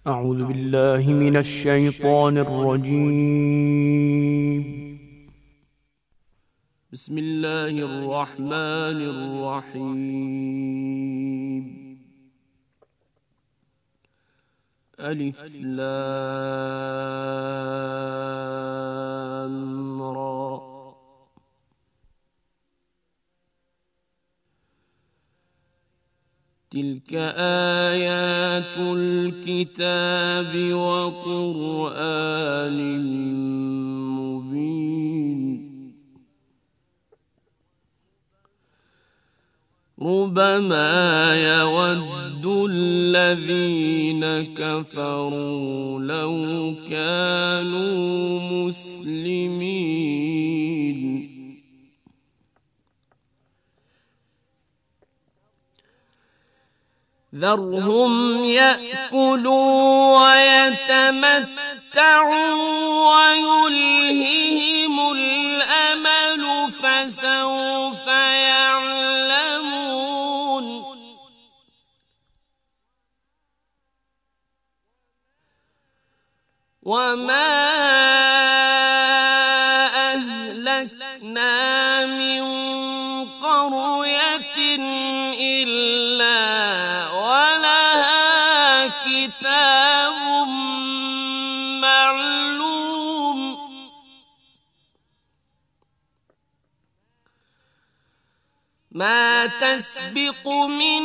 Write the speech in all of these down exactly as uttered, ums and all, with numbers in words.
أعوذ بالله من الشيطان الرجيم. بسم الله الرحمن الرحيم. ألف لام را. تلك آيات الكتاب وقرآن مبين. ربما يود الذين كفروا لو كانوا مسلمين. ذرهم يأكلوا ويتمتعوا ويلههم الأمل فسوف يعلمون. وما أهلكنا من قرية إلا ولها كتاب معلوم. ما تسبق من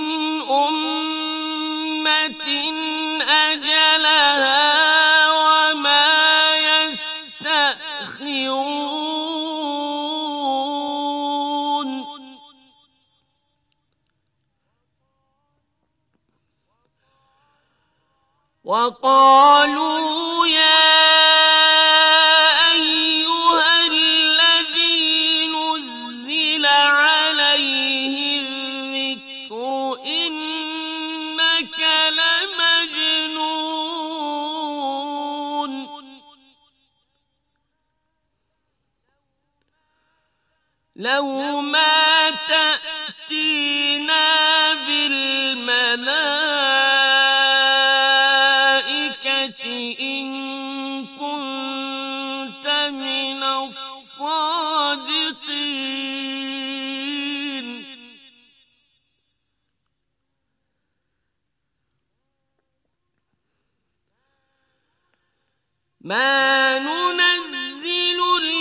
أمة أجلها وما يستأخرون. وقالوا يا أيها الذي نزل عليه الذكر إنك لمجنون. لو ما تأتينا بالملائكة إن كنت من الصادقين. ما ننزل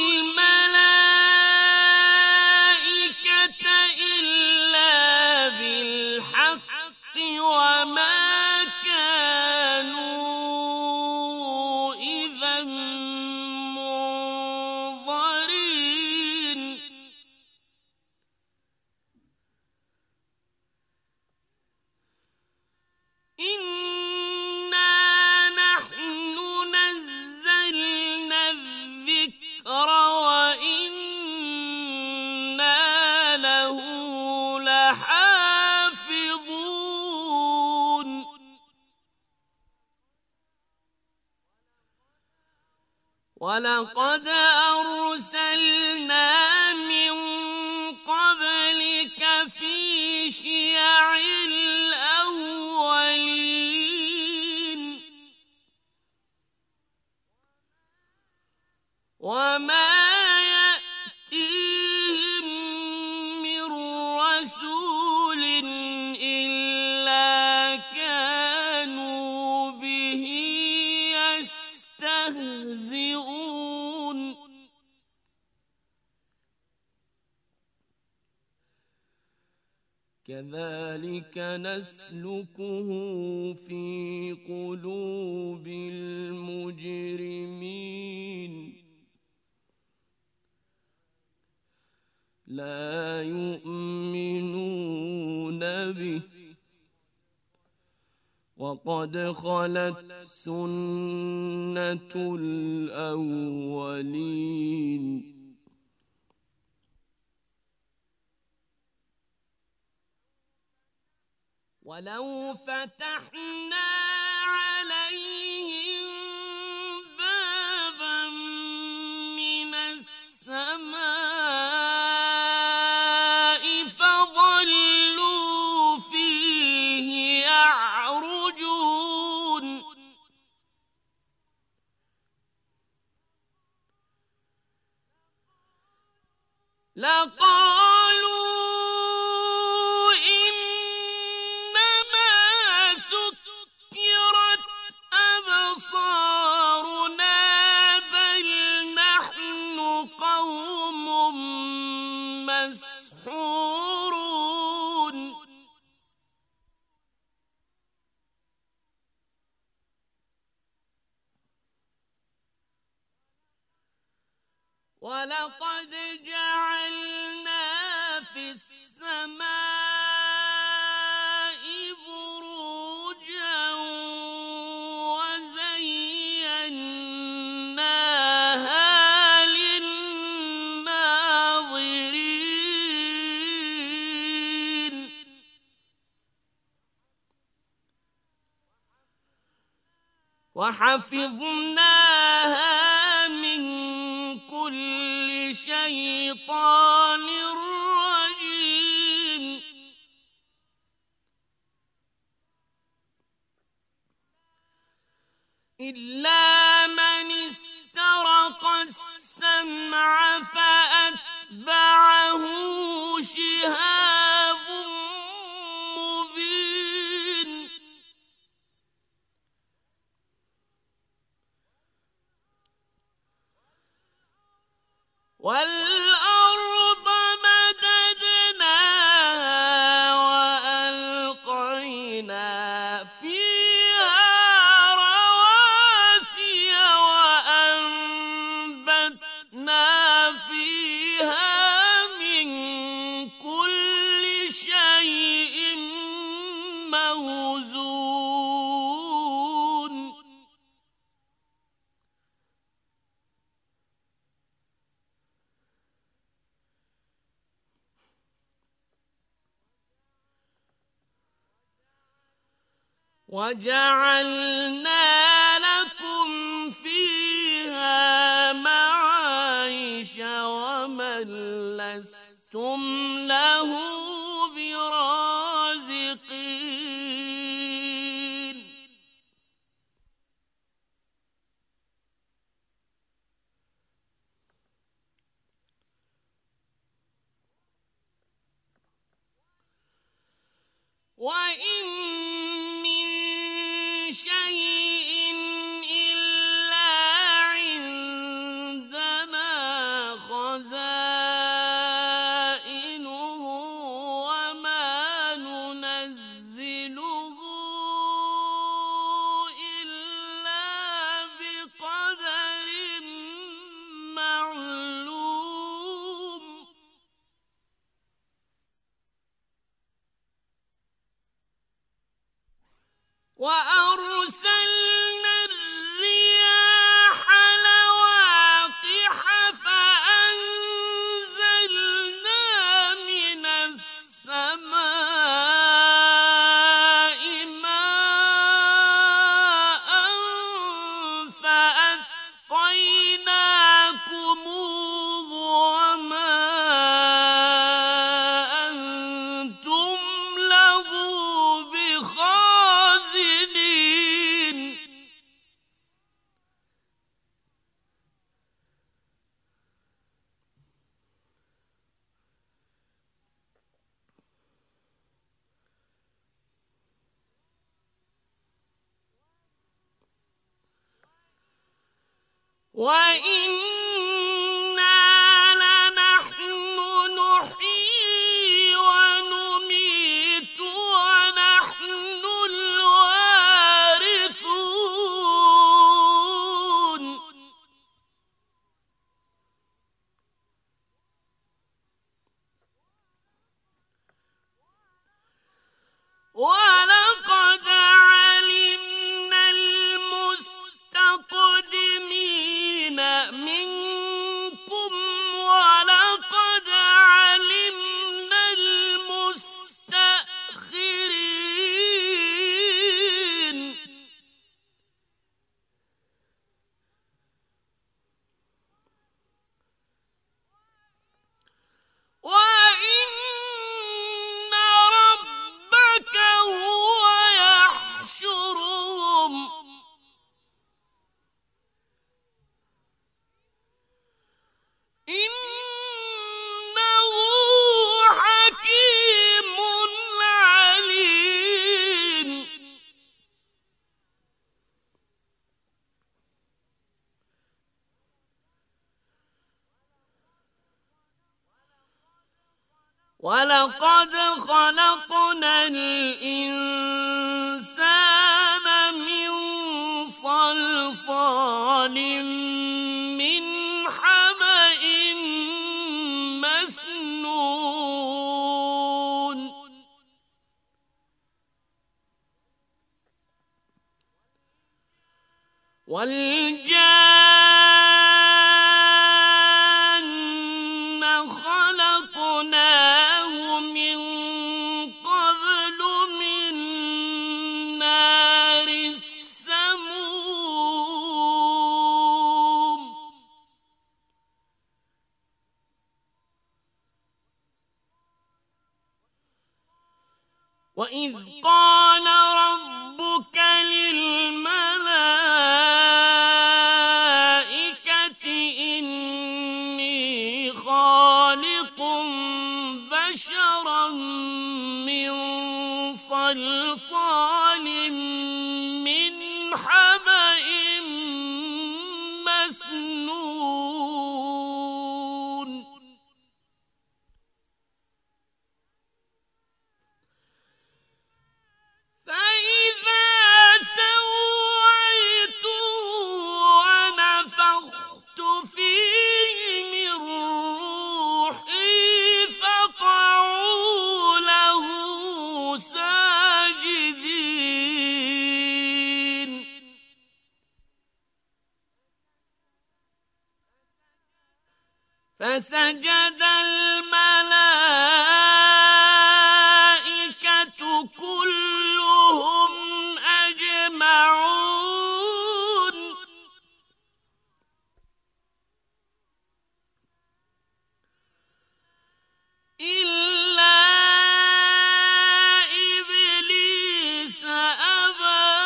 الملائكة إلا بالحق وما كانوا إذا منظرين. إنا نحن نزلنا الذكر وإنا له لحافظون. ولقد أرسلنا من قبلك في شيع الأولين. وما يأتيهم من رسول إلا كانوا به يستهزئون. كذلك نسلكه في قلوب المجرمين. لا يؤمنون به وقد خلت سنة الأولين. ولو فتحنا عليهم بابا من السماء فظلوا فيه يعرجون. لقالوا إنما سكرت أبصارنا بل نحن قوم مسحورون ولقد جعلنا في السماء بروجا وزيناها للناظرين وحفظناها من كل شيطان رجيم إلا من استرق السمع فأتبعه شهاب مبين والأرض مددناها وألقينا فيها رواسي وأنبتنا فيها من كل شيء موزون وجعلنا لكم فيها معايش ومن لستم له برازقين وإن من شيء وَلَقَدْ خَلَقْنَا الْإِنسَانَ مِنْ صَلْصَالٍ مِنْ حَمَإٍ مَسْنُونٍ وَالْجَانَّ خَلَقْنَاهُ مِنْ قَبْلُ مِنْ نَارِ السَّمُومِ وَإِذْ قَالَ رَبُّكَ لِلْمَلَائِكَةِ إِنِّي خَالِقٌ بَشَرًا مِّن صَلْصَالٍ مِّنْ حَمَإٍ مَّسْنُونٍ فَإِذَا سَوَّيْتُهُ وَنَفَخْتُ فِيهِ مِن رُّوحِي فَقَعُوا لَهُ سَاجِدِينَ فَسَجَدَ الْمَلَائِكَةُ كُلُّهُمْ أَجْمَعُونَ إِلَّا إِبْلِيسَ أَبَىٰ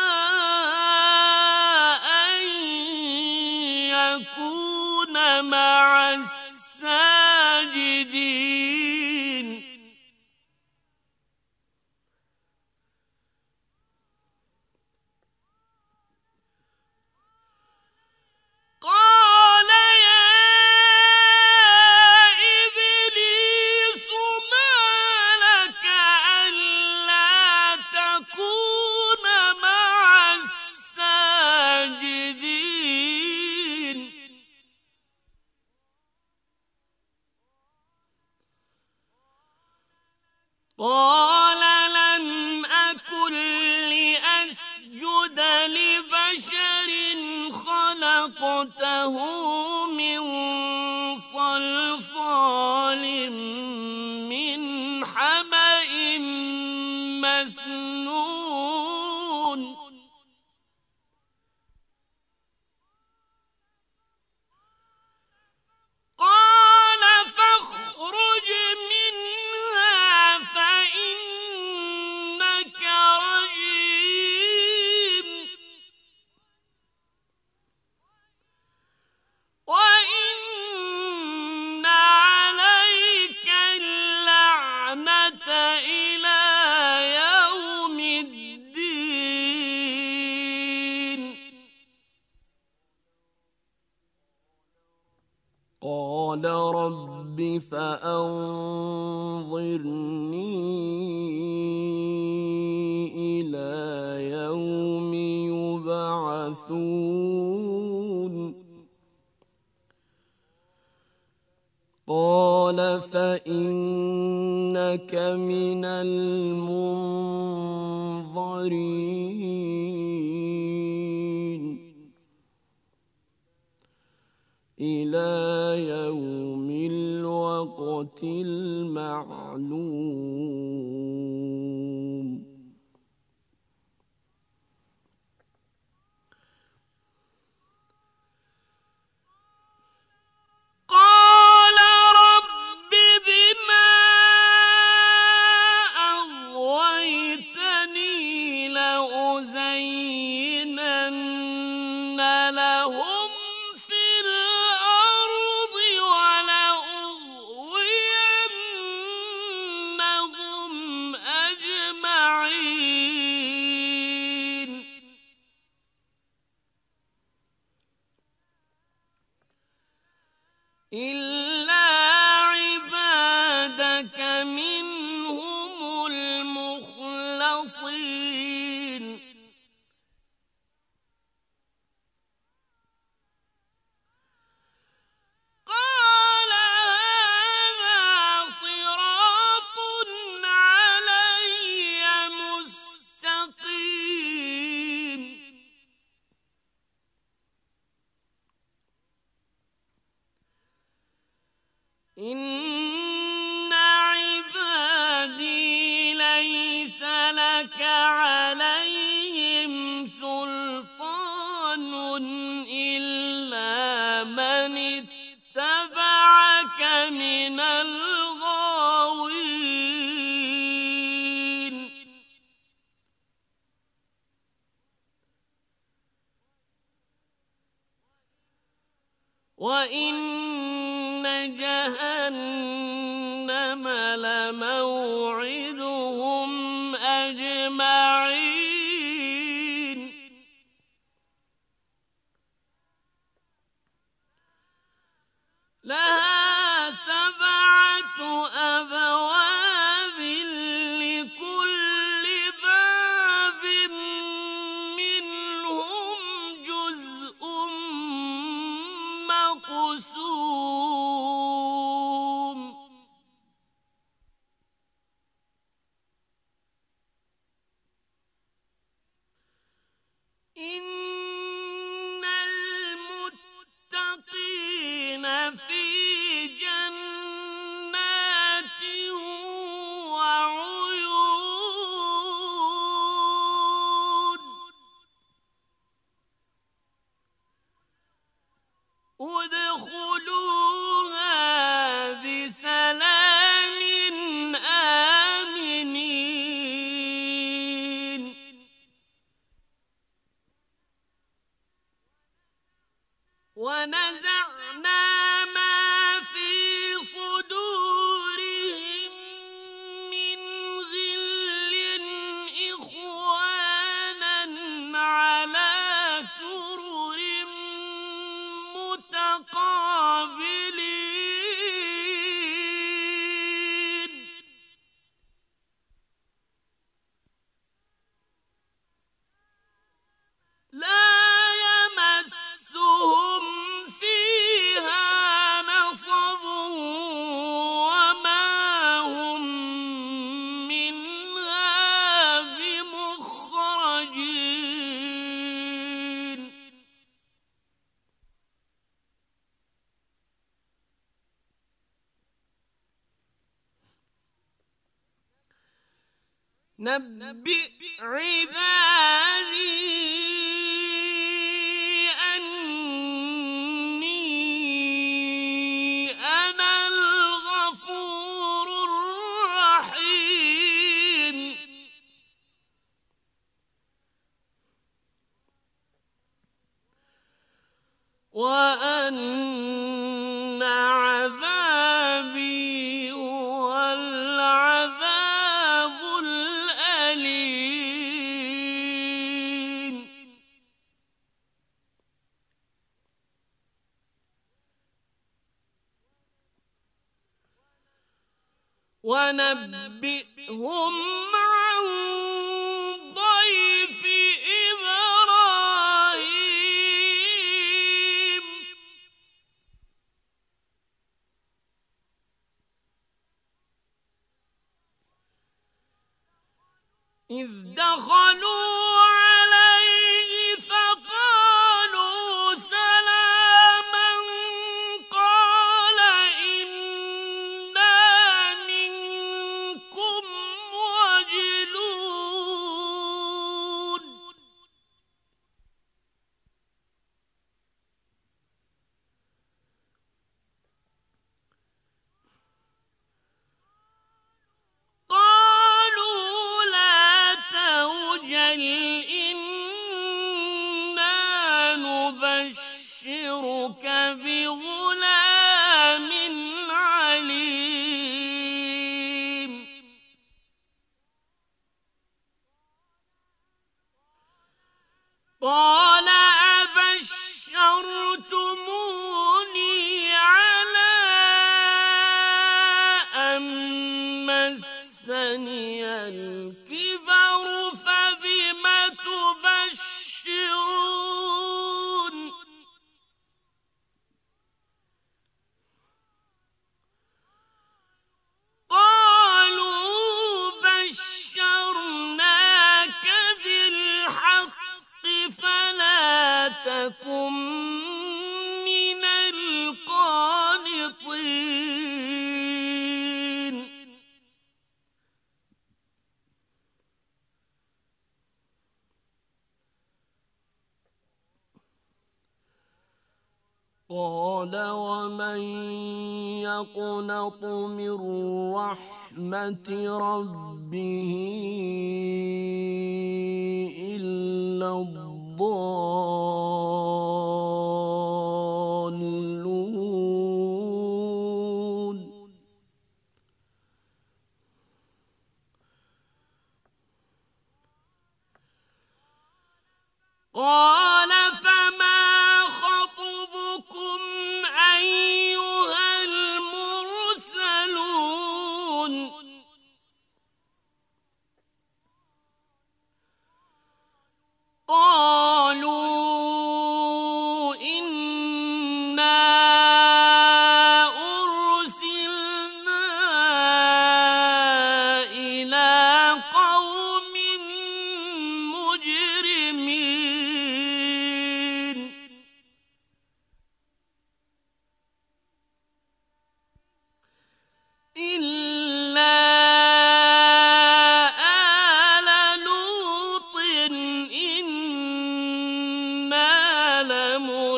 أَن يَكُونَ مَعَ السَّاجِدِينَ قَالَ يَا إِبْلِيسُ مَا لَكَ أَلَّا تَكُونَ مَعَ السَّاجِدِينَ قَالَ لَمْ أَكُن لِّأَسْجُدَ لِبَشَرٍ خَلَقْتَهُ مِن صَلْصَالٍ مِّنْ حَمَإٍ مَّسْنُونٍ قَالَ فَاخْرُجْ مِنْهَا فَإِنَّكَ رَجِيمٌ وَإِنَّ عَلَيْكَ اللَّعْنَةَ إِلَىٰ يَوْمِ الدِّينِ قَالَ رَبِّ فَأَنظِرْنِي إِلَىٰ يَوْمِ يُبْعَثُونَ قَالَ فَإِنَّكَ مِنَ الْمُنظَرِينَ إِلَىٰ يَوْمِ الْوَقْتِ الْمَعْلُومِ قَالَ رَبِّ بِمَا أَغْوَيْتَنِي لَأُزَيِّنَنَّ لَهُمْ فِي الْأَرْضِ وَلَأُغْوِيَنَّهُمْ أَجْمَعِينَ إِلَّا عِبَادَكَ وإن جهنم لموعدهم أجمعين لها سبعة أبواب لكل باب منهم جزء مقسوم إن المتقين في جنات وعيون ادخلوها بسلام آمنين ونزعنا ما في صدورهم من غل إخوانا على سرر متقابلين لا يمسهم فيها نصب وما هم منها بمخرجين نبئ عبادي أني أنا الغفور الرحيم وأن عذابي هو العذاب الأليم ونبئهم عن ضيف إبراهيم إذ دخلوا عليه فقالوا سلاما قال إنا منكم وجلون قالوا لا توجل إنا نبشرك بغلام عليم قال أبشرتموني على أن مسني الكبر فبم تبشرون قالوا بشرناك بالحق فلا تكن من القانطين قال ومن يقنط من رحمة ربه إلا الضالون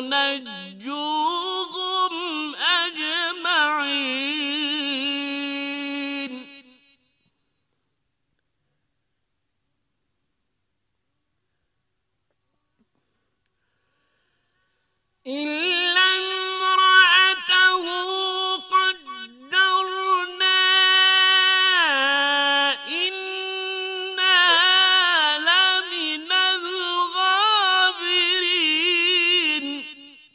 نجوهم أجمعين إلا امرأته قدرنا إنها لمن الغابرين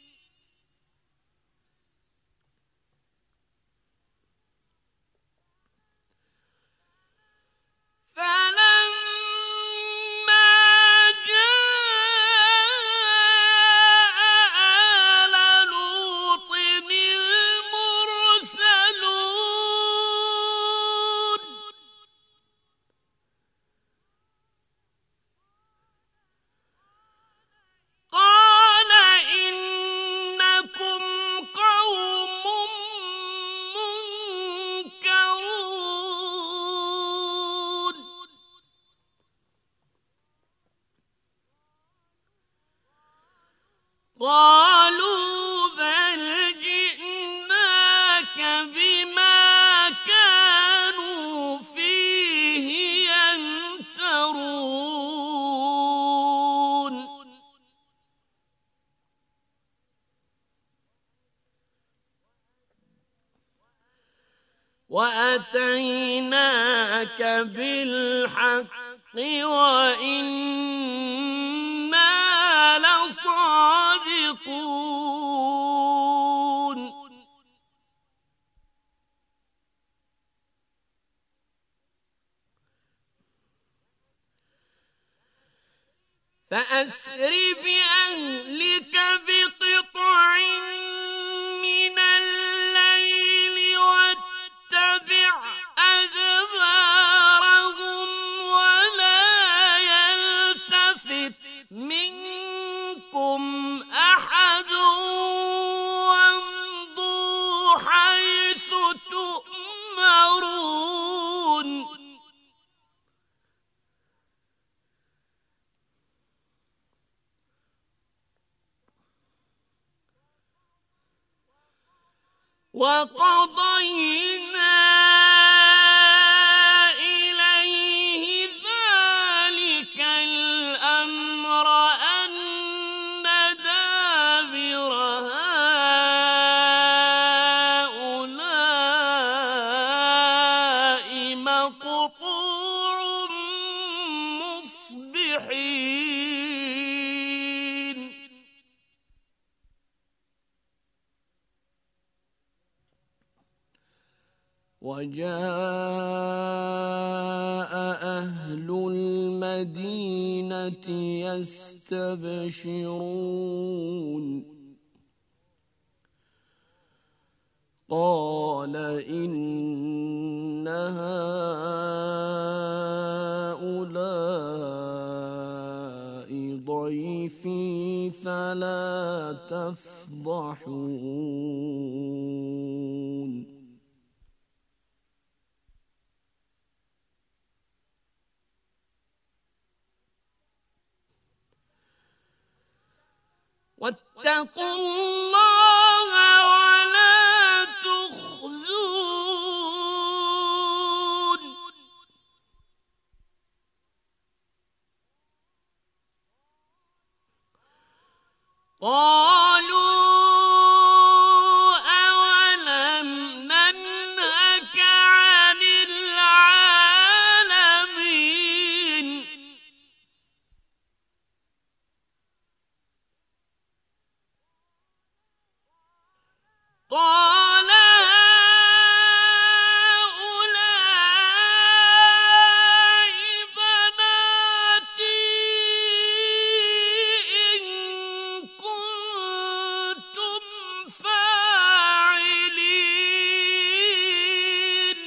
فلما جاء آل لوط المرسلون قال إنكم قوم منكرون قالوا بل جئناك بما كانوا فيه يمترون وأتيناك بالحق وإنا لصادقون فأسر بأهلك بقطع من الليل واتبع أدبارهم ولا يلتفت منكم أحد وامضوا حيث تؤمرون وقضينا إليه ذلك الأمر أن دابر هؤلاء مقطوع مصبحين وجاء أهل المدينة يستبشرون قال إن هؤلاء ضيفي فلا تفضحون واتقوا الله ولا تخزون قالوا أولم ننهك عن العالمين قال هؤلاء بناتي إن كنتم فاعلين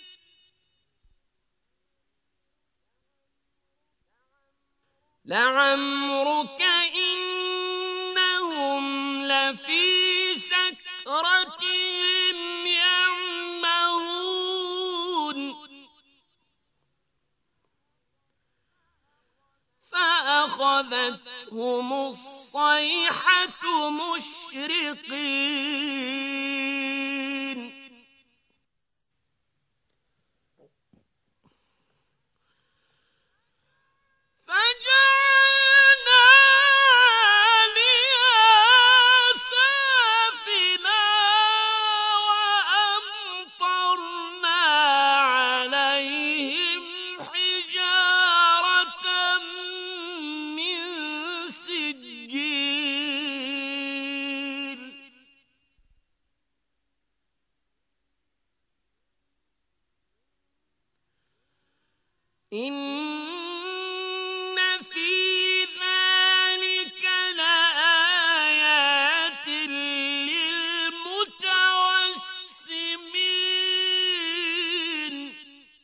لعمرك إنهم لفي سكرتهم يعمهون فأخذتهم الصيحة الصيحة مشرقين فجعلنا عاليها سافلها وأمطرنا عليهم حجارة من سجيل إن في ذلك لآيات للمتوسمين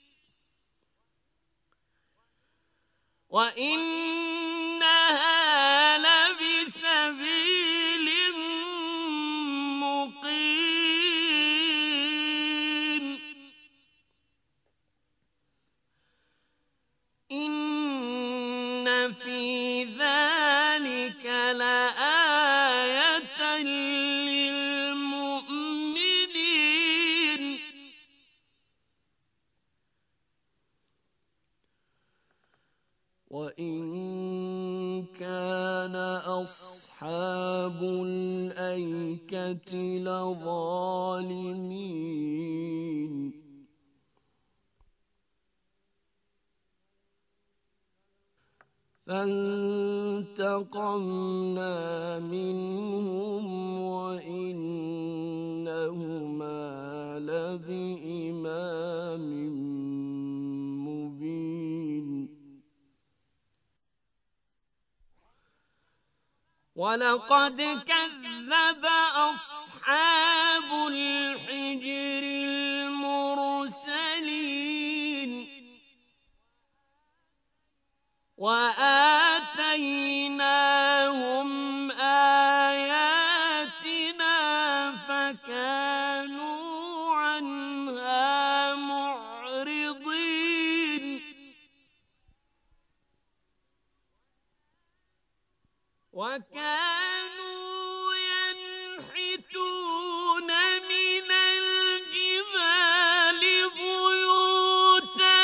وإنها لبسبيل مقيم إن في ذلك لآية للمؤمنين وإن كان أصحاب الأيكة لظالمين فانتقمنا منهم وإنهما لبإمام مبين ولقد كذب أصحاب الحجر المرسلين وآتيناهم آياتنا فكانوا عنها معرضين وكانوا ينحتون من الجبال بيوتا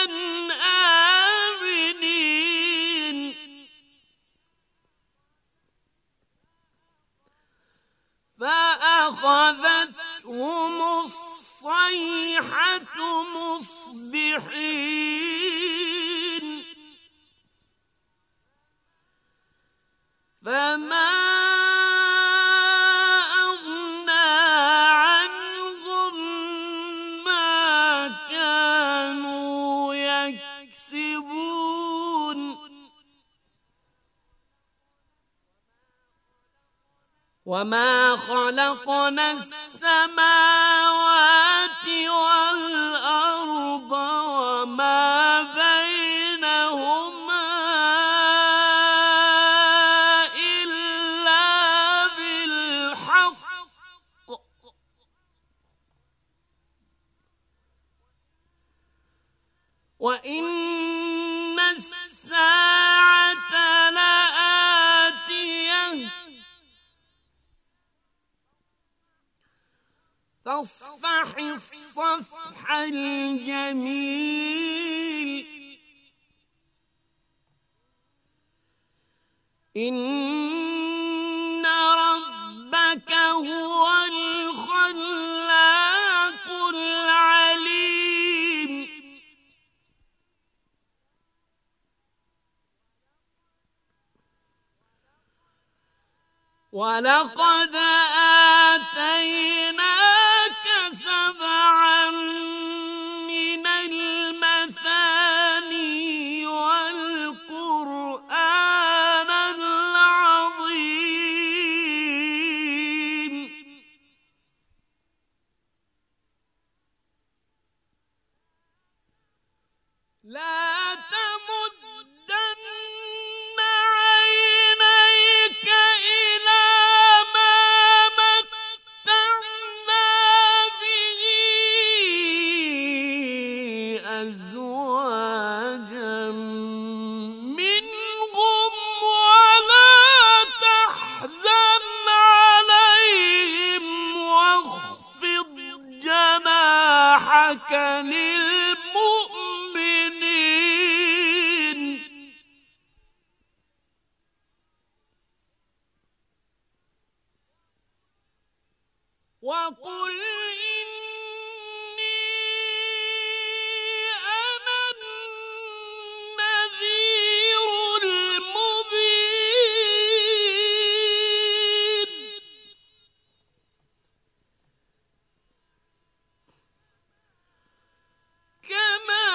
آمنين فأخذتهم الصيحة مصبحين فما أغنى عنهم ما كانوا يكسبون وما خلقنا السماوات والأرض وما بينهما إلا بالحق وإن الساعة لآتية فاصفح الصفح الجميل إن ربك هو الخلاق العليم ولقد آتيناك سبعا من المثاني والقرآن العظيم لا تمدن عينيك إلى ما متعنا وَنُصْرَتَكَ لِلْمُؤْمِنِينَ وَقُلْ إِنِّي أَنَا النَّذِيرُ الْمُبِينُ كَمَا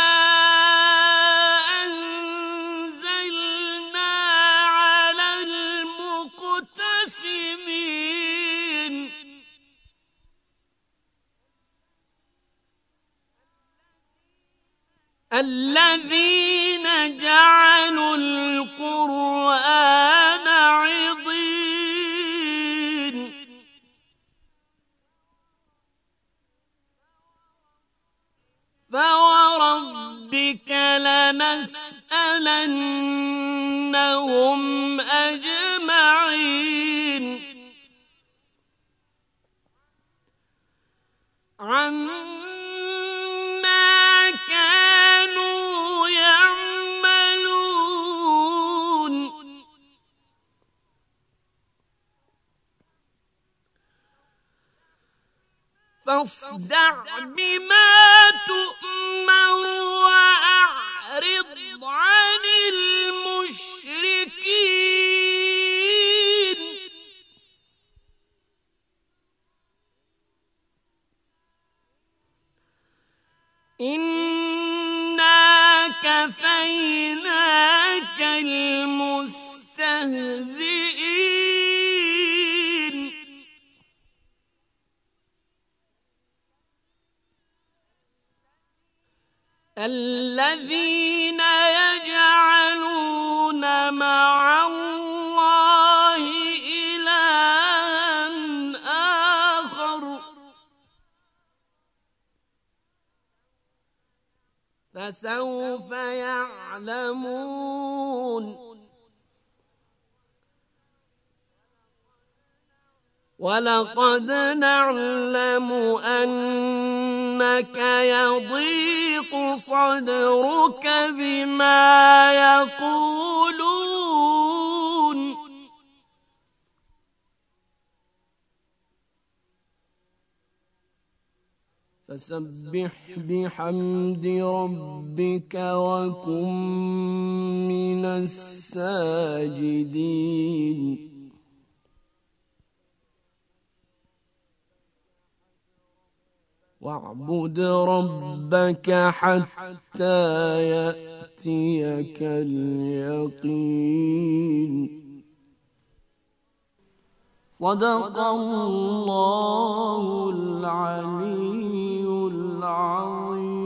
أَنزَلْنَا عَلَى الْمُقْتَسِمِينَ الَّذِينَ جَعَلُوا الْقُرْآنَ عِضِينَ فَوَرَبِّكَ لَنَسْأَلَنَّهُمْ أَجْمَعِينَ عَمَّا كَانُوا يَعْمَلُونَ فاصدع بما تؤمر وأعرض عن المشركين إنا كفيناك المستهزئين الذين يجعلون مع الله إلها آخر فسوف يعلمون وَلَقَدْ نَعْلَمُ أَنَّكَ يَضِيقُ صَدْرُكَ بِمَا يَقُولُونَ فَسَبِّحْ بِحَمْدِ رَبِّكَ وَكُن مِّنَ السَّاجِدِينَ وَاعْبُدْ رَبَّكَ حَتَّى يَأْتِيَكَ الْيَقِينُ. صدق الله العلي العظيم.